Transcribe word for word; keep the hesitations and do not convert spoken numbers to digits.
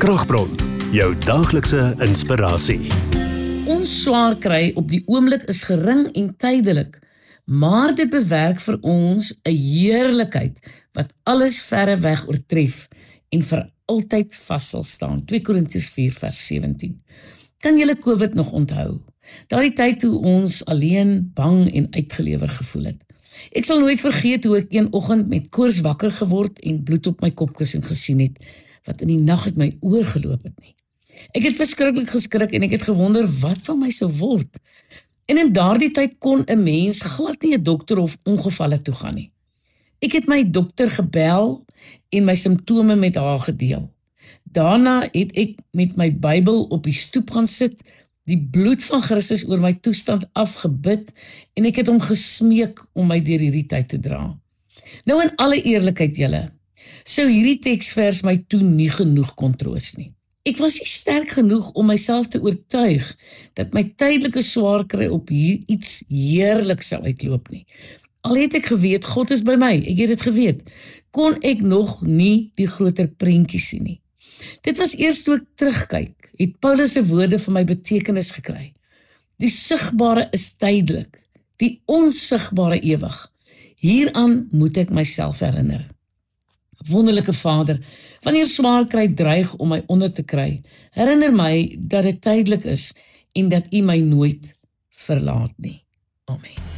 Kragbron, jou daaglikse inspirasie. Ons swaar kry op die oomblik is gering en tydelik, maar dit bewerk vir ons 'n heerlikheid wat alles verreweg oortref en vir altyd vas sal staan. twee Korintiërs vier vers sewentien. Kan julle COVID nog onthou? Daardie tyd toe ons alleen, bang en uitgelewer gevoel het. Ek sal nooit vergeet hoe ek een oggend met koors wakker geword en bloed op my kopkussing gesien het, wat in die nag uit my oor geloop het nie. Ek het verskriklik geskrik en ek het gewonder wat van my sou word. En in daardie tyd kon 'n mens glad nie 'n dokter of ongevalle toe gaan nie. Ek het my dokter gebel en my simptome met haar gedeel. Daarna het ek met my Bybel op die stoep gaan sit, die bloed van Christus oor my toestand afgebid en ek het hom gesmeek om my deur hierdie tyd te dra. Nou in alle eerlikheid julle, sou hierdie teksvers my toe nie genoeg kon troos nie. Ek was nie sterk genoeg om myself te oortuig dat my tydelike swaar kry op hier iets heerlik sou uitloop nie. Al het ek geweet, God is by my, ek het dit geweet, kon ek nog nie die groter prentjie sien nie. Dit was eers toe ek terugkyk, het Paulus se woorde vir my betekenis gekry. Die sigbare is tydelik, die onsigbare ewig. Hieraan moet ek myself herinner. Wonderlike Vader, wanneer swaar kry dreig om my onder te kry, herinner my dat dit tydelik is en dat U my nooit verlaat nie. Amen.